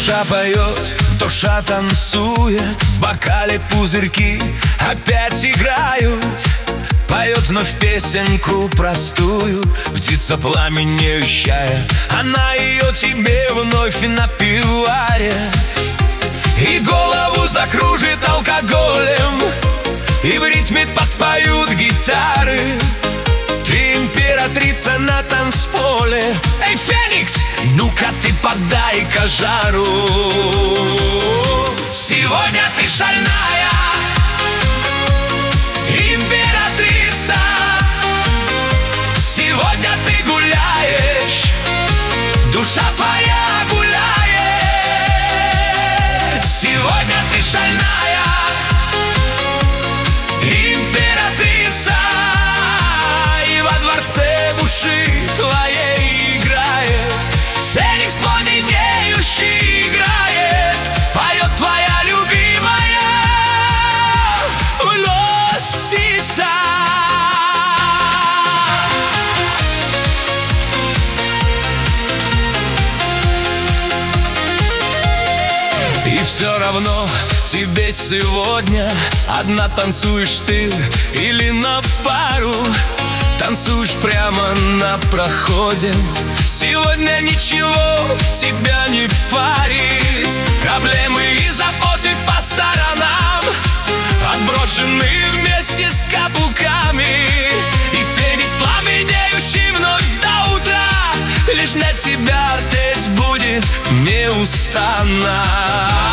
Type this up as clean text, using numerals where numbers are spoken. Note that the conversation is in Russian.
Душа поет, душа танцует, в бокале пузырьки опять играют. Поет вновь песенку простую, птица пламенеющая, она ее тебе вновь напевает. И голову закружит алкоголем, и в ритме подпоют гитары. Ты императрица на танцполе. Эй, Феникс, ну-ка ты подай-ка жару. Сегодня ты шальная императрица. Сегодня ты гуляешь, душа твоя гуляет. Сегодня ты шальная императрица, и во дворце буши твоей играет Феникс пламенеющий, играет, поет твоя любимая вновь птица. И все равно тебе сегодня одна танцуешь ты или на пару, танцуешь прямо на проходе. Сегодня ничего тебя не парит, проблемы и заботы по сторонам отброшены вместе с каблуками. И Феникс пламенеющий вновь до утра лишь на тебя петь будет неустанно.